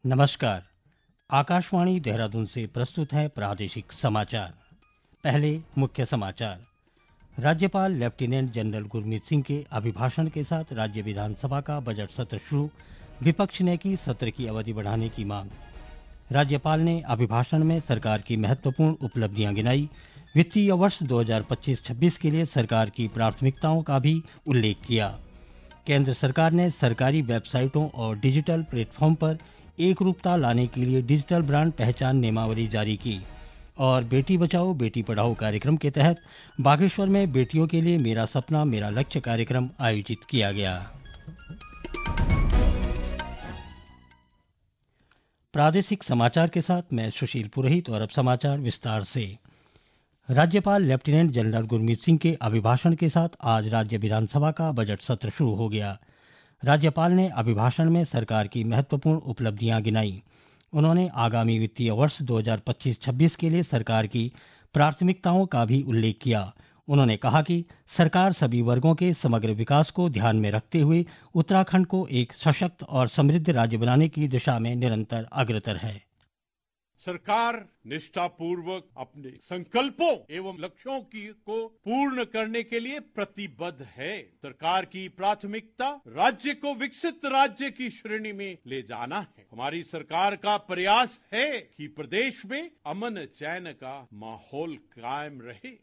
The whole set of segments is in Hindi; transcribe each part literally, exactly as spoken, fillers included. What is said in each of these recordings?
नमस्कार। आकाशवाणी देहरादून से प्रस्तुत है प्रादेशिक समाचार। पहले मुख्य समाचार। राज्यपाल लेफ्टिनेंट जनरल गुरमीत सिंह के अभिभाषण के साथ राज्य विधानसभा का बजट सत्र शुरू। विपक्ष ने की सत्र की अवधि बढ़ाने की मांग। राज्यपाल ने अभिभाषण में सरकार की महत्वपूर्ण उपलब्धियां गिनाई। वित्तीय वर्ष दो हज़ार पच्चीस छब्बीस के लिए सरकार की प्राथमिकताओं का भी उल्लेख किया। केंद्र सरकार ने सरकारी वेबसाइटों और डिजिटल प्लेटफॉर्म पर एक रूपता लाने के लिए डिजिटल ब्रांड पहचान नियमावली जारी की। और बेटी बचाओ बेटी पढ़ाओ कार्यक्रम के तहत बागेश्वर में बेटियों के लिए मेरा सपना मेरा लक्ष्य कार्यक्रम आयोजित किया गया। प्रादेशिक समाचार के साथ मैं सुशील पुरोहित और अब समाचार विस्तार से। राज्यपाल लेफ्टिनेंट जनरल गुरमीत सिंह के अभिभाषण के साथ आज राज्य विधानसभा का बजट सत्र शुरू हो गया। राज्यपाल ने अभिभाषण में सरकार की महत्वपूर्ण उपलब्धियां गिनाई। उन्होंने आगामी वित्तीय वर्ष दो हज़ार पच्चीस छब्बीस के लिए सरकार की प्राथमिकताओं का भी उल्लेख किया। उन्होंने कहा कि सरकार सभी वर्गों के समग्र विकास को ध्यान में रखते हुए उत्तराखंड को एक सशक्त और समृद्ध राज्य बनाने की दिशा में निरंतर अग्रसर है। सरकार निष्ठापूर्वक अपने संकल्पों एवं लक्ष्यों की को पूर्ण करने के लिए प्रतिबद्ध है। सरकार की प्राथमिकता राज्य को विकसित राज्य की श्रेणी में ले जाना है। हमारी सरकार का प्रयास है कि प्रदेश में अमन चैन का माहौल कायम रहे।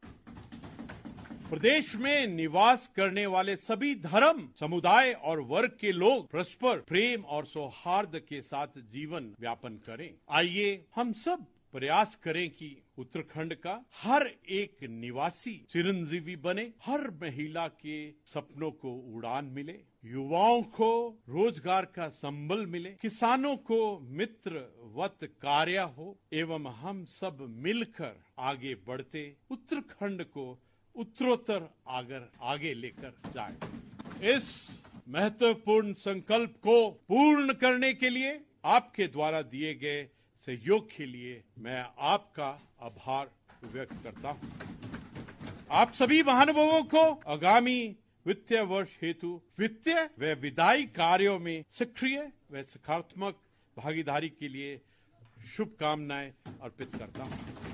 प्रदेश में निवास करने वाले सभी धर्म, समुदाय और वर्ग के लोग परस्पर प्रेम और सौहार्द के साथ जीवन यापन करें। आइए हम सब प्रयास करें कि उत्तराखंड का हर एक निवासी चिरंजीवी बने, हर महिला के सपनों को उड़ान मिले, युवाओं को रोजगार का संबल मिले, किसानों को मित्र वत कार्य हो एवं हम सब मिलकर आगे बढ़ते उत्तराखंड को उत्तरोत्तर आगर आगे लेकर जाए। इस महत्वपूर्ण संकल्प को पूर्ण करने के लिए आपके द्वारा दिए गए सहयोग के लिए मैं आपका आभार व्यक्त करता हूं। आप सभी महानुभावों को आगामी वित्तीय वर्ष हेतु वित्तीय व विधायी कार्यों में सक्रिय व सकारात्मक भागीदारी के लिए शुभकामनाएं अर्पित करता हूं।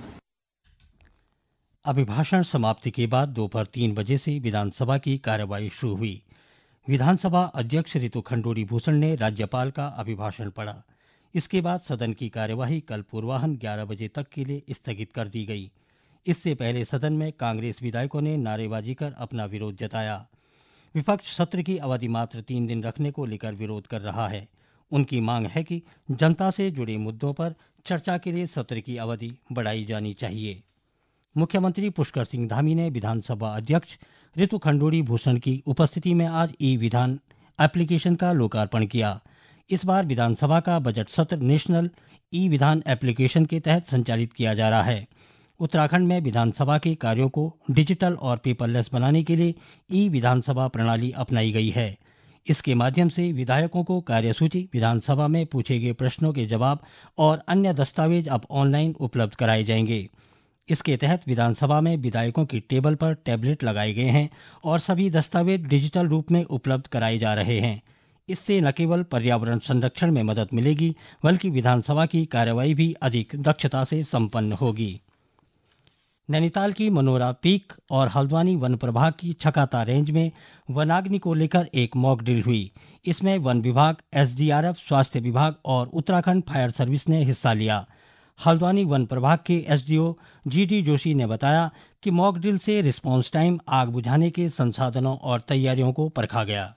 अभिभाषण समाप्ति के बाद दोपहर तीन बजे से विधानसभा की कार्यवाही शुरू हुई। विधानसभा अध्यक्ष ऋतु खंडूड़ी भूषण ने राज्यपाल का अभिभाषण पढ़ा। इसके बाद सदन की कार्यवाही कल पूर्वाह्न ग्यारह बजे तक के लिए स्थगित कर दी गई। इससे पहले सदन में कांग्रेस विधायकों ने नारेबाजी कर अपना विरोध जताया। विपक्ष सत्र की अवधि मात्र तीन दिन रखने को लेकर विरोध कर रहा है। उनकी मांग है कि जनता से जुड़े मुद्दों पर चर्चा के लिए सत्र की अवधि बढ़ाई जानी चाहिए। मुख्यमंत्री पुष्कर सिंह धामी ने विधानसभा अध्यक्ष ऋतु खंडूड़ी भूषण की उपस्थिति में आज ई विधान एप्लीकेशन का लोकार्पण किया। इस बार विधानसभा का बजट सत्र नेशनल ई विधान एप्लीकेशन के तहत संचालित किया जा रहा है। उत्तराखंड में विधानसभा के कार्यों को डिजिटल और पेपरलेस बनाने के लिए ई विधानसभा प्रणाली अपनाई गई है। इसके माध्यम से विधायकों को कार्यसूची, विधानसभा में पूछे गए प्रश्नों के जवाब और अन्य दस्तावेज अब ऑनलाइन उपलब्ध कराए जाएंगे। इसके तहत विधानसभा में विधायकों की टेबल पर टैबलेट लगाए गए हैं और सभी दस्तावेज डिजिटल रूप में उपलब्ध कराए जा रहे हैं। इससे न केवल पर्यावरण संरक्षण में मदद मिलेगी बल्कि विधानसभा की कार्यवाही भी अधिक दक्षता से संपन्न होगी। नैनीताल की मनोरा पीक और हल्द्वानी वन प्रभाग की छकाता रेंज में वनाग्नि को लेकर एक मॉक ड्रिल हुई। इसमें वन विभाग, एस डी आर एफ, स्वास्थ्य विभाग और उत्तराखंड फायर सर्विस ने हिस्सा लिया। हल्द्वानी वन प्रभाग के एसडीओ जी डी जोशी ने बताया कि मॉक ड्रिल से रिस्पांस टाइम, आग बुझाने के संसाधनों और तैयारियों को परखा गया।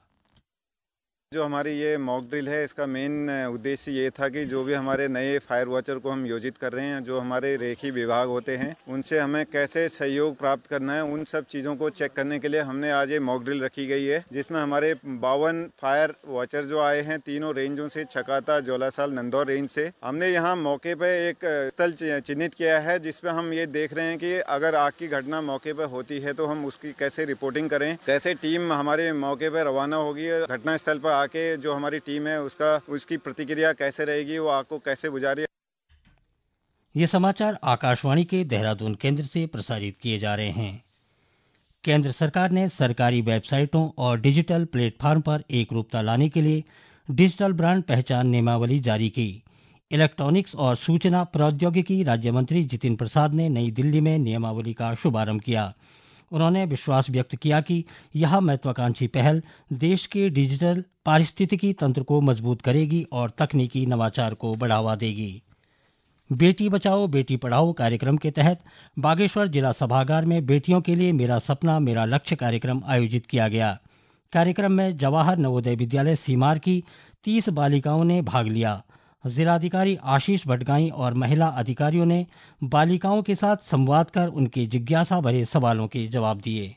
जो हमारी ये मॉक ड्रिल है, इसका मेन उद्देश्य ये था कि जो भी हमारे नए फायर वॉचर को हम योजित कर रहे हैं, जो हमारे रेखी विभाग होते हैं, उनसे हमें कैसे सहयोग प्राप्त करना है, उन सब चीज़ों को चेक करने के लिए हमने आज ये मॉक ड्रिल रखी गई है, जिसमें हमारे बावन फायर वॉचर जो आए हैं तीनों रेंजों से, छकाता, जोलासाल, नंदौर रेंज से। हमने यहाँ मौके पर एक स्थल चिन्हित किया है जिसपे हम ये देख रहे हैं कि अगर आग की घटना मौके पर होती है तो हम उसकी कैसे रिपोर्टिंग करें, कैसे टीम हमारे मौके पर रवाना होगी, घटना स्थल पर आके जो हमारी टीम है उसका उसकी प्रतिक्रिया कैसे रहेगी, वो आग को कैसे बुझा रही है। ये समाचार आकाशवाणी के देहरादून केंद्र से प्रसारित किए जा रहे हैं। केंद्र सरकार ने सरकारी वेबसाइटों और डिजिटल प्लेटफॉर्म पर एक रूपता लाने के लिए डिजिटल ब्रांड पहचान नियमावली जारी की। इलेक्ट्रॉनिक्स और सूचना प्रौद्योगिकी राज्य मंत्री जितिन प्रसाद ने नई दिल्ली में नियमावली का शुभारंभ किया। उन्होंने विश्वास व्यक्त किया कि यह महत्वाकांक्षी पहल देश के डिजिटल पारिस्थितिकी तंत्र को मजबूत करेगी और तकनीकी नवाचार को बढ़ावा देगी। बेटी बचाओ बेटी पढ़ाओ कार्यक्रम के तहत बागेश्वर जिला सभागार में बेटियों के लिए मेरा सपना मेरा लक्ष्य कार्यक्रम आयोजित किया गया। कार्यक्रम में जवाहर नवोदय विद्यालय सीमार की तीस बालिकाओं ने भाग लिया। जिलाधिकारी आशीष भटगाई और महिला अधिकारियों ने बालिकाओं के साथ संवाद कर उनके जिज्ञासा भरे सवालों के जवाब दिए।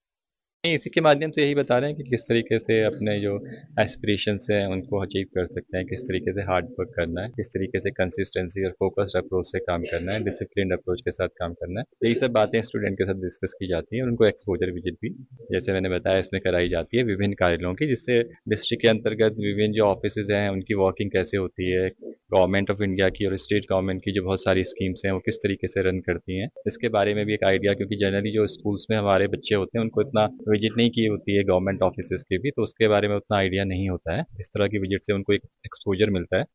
इसी के माध्यम से यही बता रहे हैं कि किस तरीके से अपने जो एस्पिरेशंस हैं उनको अचीव कर सकते हैं, किस तरीके से हार्ड वर्क करना है, किस तरीके से कंसिस्टेंसी और फोकस्ड अप्रोच से काम करना है, डिसिप्लिन अप्रोच के साथ काम करना है। यही सब बातें स्टूडेंट के साथ डिस्कस की जाती हैं और उनको एक्सपोजर विजिट भी जैसे मैंने बताया इसमें कराई जाती है विभिन्न कार्यालयों की, जिससे डिस्ट्रिक्ट के अंतर्गत विभिन्न जो ऑफिस हैं उनकी वर्किंग कैसे होती है, गवर्नमेंट ऑफ इंडिया की और स्टेट गवर्नमेंट की जो बहुत सारी स्कीम्स हैं वो किस तरीके से रन करती हैं, इसके बारे में भी एक आइडिया, क्योंकि जनरली जो स्कूल्स में हमारे बच्चे होते हैं उनको इतना विजिट नहीं की होती है गवर्नमेंट ऑफिसेज के भी, तो उसके बारे में उतना आइडिया नहीं होता है। इस तरह की विजिट से उनको एक एक्सपोजर मिलता है।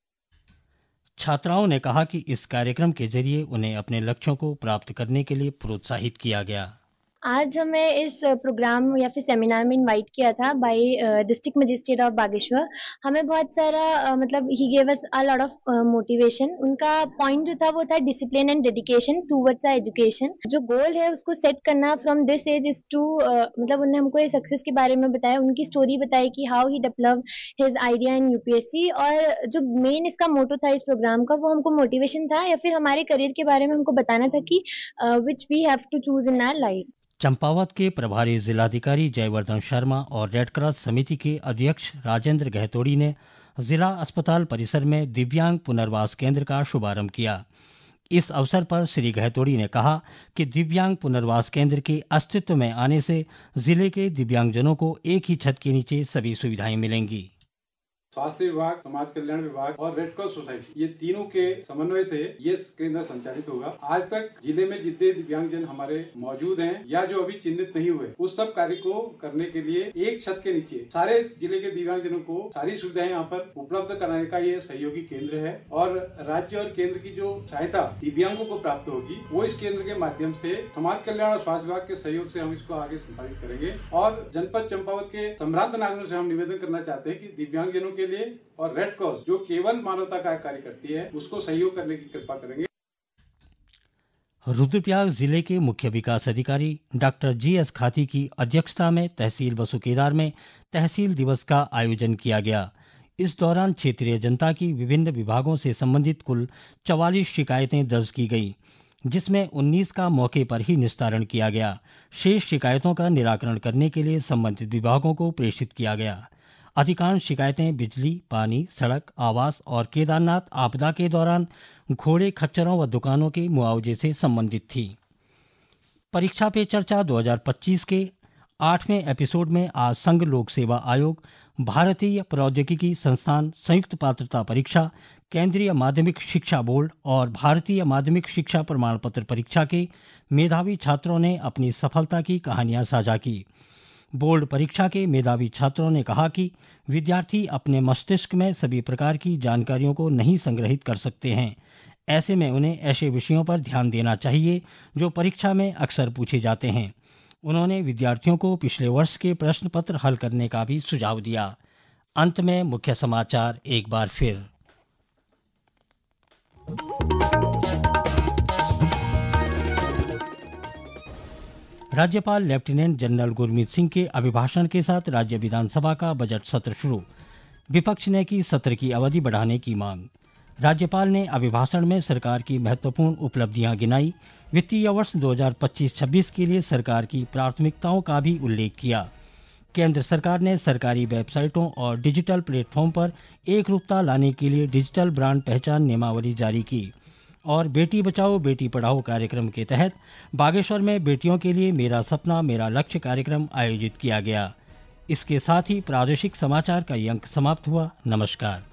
छात्राओं ने कहा कि इस कार्यक्रम के जरिए उन्हें अपने लक्ष्यों को प्राप्त करने के लिए प्रोत्साहित किया गया। आज हमें इस प्रोग्राम या फिर सेमिनार में इनवाइट किया था by district magistrate of Bageshwar. हमें बहुत सारा uh, मतलब ही gave us a lot of motivation. उनका पॉइंट जो था वो था discipline and dedication towards our education. जो गोल है उसको सेट करना from this age is to मतलब उन्होंने हमको ये सक्सेस के बारे में बताया, उनकी स्टोरी बताई कि how he develop his idea in UPSC. और जो मेन इसका मोटो था इस प्रोग्राम का वो हमको मोटिवेशन था या फिर हमारे करियर के बारे में हमको बताना था कि which we have to choose in our life. Champawat के प्रभारी जिलाधिकारी जयवर्धन शर्मा और रेड क्रॉस समिति के अध्यक्ष राजेंद्र गहतोड़ी ने जिला अस्पताल परिसर में दिव्यांग पुनर्वास केंद्र का शुभारंभ किया। इस अवसर पर श्री गहतोड़ी ने कहा कि दिव्यांग पुनर्वास केंद्र के अस्तित्व में आने से जिले के दिव्यांगजनों को एक ही छत के नीचे सभी सुविधाएं मिलेंगी। स्वास्थ्य विभाग, समाज कल्याण विभाग और रेड क्रॉस सोसाइटी ये तीनों के समन्वय से ये केंद्र संचालित होगा। आज तक जिले में जितने दिव्यांगजन हमारे मौजूद हैं या जो अभी चिन्हित नहीं हुए, उस सब कार्य को करने के लिए एक छत के नीचे सारे जिले के दिव्यांगजनों को सारी सुविधाएं यहाँ पर उपलब्ध कराने का ये सहयोगी केंद्र है। और राज्य और केंद्र की जो सहायता दिव्यांगों को प्राप्त होगी वो इस केंद्र के माध्यम से समाज कल्याण और स्वास्थ्य विभाग के सहयोग से हम इसको आगे संपादित करेंगे। और जनपद चंपावत के सम्रांत नागरिकों से हम निवेदन करना चाहते हैं कि दिव्यांगजनों के लिए और रेड क्रॉस जो केवल मानवता का कार्य करती है उसको सहयोग करने की कृपा करेंगे। रुद्रप्रयाग जिले के मुख्य विकास अधिकारी डॉक्टर जी एस खाती की अध्यक्षता में तहसील बसुकेदार में तहसील दिवस का आयोजन किया गया। इस दौरान क्षेत्रीय जनता की विभिन्न विभागों से संबंधित कुल चवालीस शिकायतें दर्ज की गई, जिसमें उन्नीस का मौके पर ही निस्तारण किया गया। शेष शिकायतों का निराकरण करने के लिए संबंधित विभागों को प्रेषित किया गया। अधिकांश शिकायतें बिजली, पानी, सड़क, आवास और केदारनाथ आपदा के दौरान घोड़े, खच्चरों व दुकानों के मुआवजे से संबंधित थी। परीक्षा पे चर्चा दो हज़ार पच्चीस के आठवें एपिसोड में आज संघ लोक सेवा आयोग, भारतीय प्रौद्योगिकी संस्थान संयुक्त पात्रता परीक्षा, केंद्रीय माध्यमिक शिक्षा बोर्ड और भारतीय माध्यमिक शिक्षा प्रमाण पत्र परीक्षा के मेधावी छात्रों ने अपनी सफलता की कहानियां साझा की। बोर्ड परीक्षा के मेधावी छात्रों ने कहा कि विद्यार्थी अपने मस्तिष्क में सभी प्रकार की जानकारियों को नहीं संग्रहित कर सकते हैं। ऐसे में उन्हें ऐसे विषयों पर ध्यान देना चाहिए जो परीक्षा में अक्सर पूछे जाते हैं। उन्होंने विद्यार्थियों को पिछले वर्ष के प्रश्न पत्र हल करने का भी सुझाव दिया। अंत में मुख्य समाचार एक बार फिर। राज्यपाल लेफ्टिनेंट जनरल गुरमीत सिंह के अभिभाषण के साथ राज्य विधानसभा का बजट सत्र शुरू। विपक्ष ने की सत्र की अवधि बढ़ाने की मांग। राज्यपाल ने अभिभाषण में सरकार की महत्वपूर्ण उपलब्धियां गिनाई। वित्तीय वर्ष दो हज़ार पच्चीस छब्बीस के लिए सरकार की प्राथमिकताओं का भी उल्लेख किया। केंद्र सरकार ने सरकारी वेबसाइटों और डिजिटल प्लेटफॉर्म पर एक रूपता लाने के लिए डिजिटल ब्रांड पहचान नियमावली जारी की। और बेटी बचाओ बेटी पढ़ाओ कार्यक्रम के तहत बागेश्वर में बेटियों के लिए मेरा सपना मेरा लक्ष्य कार्यक्रम आयोजित किया गया। इसके साथ ही प्रादेशिक समाचार का ये अंक समाप्त हुआ। नमस्कार।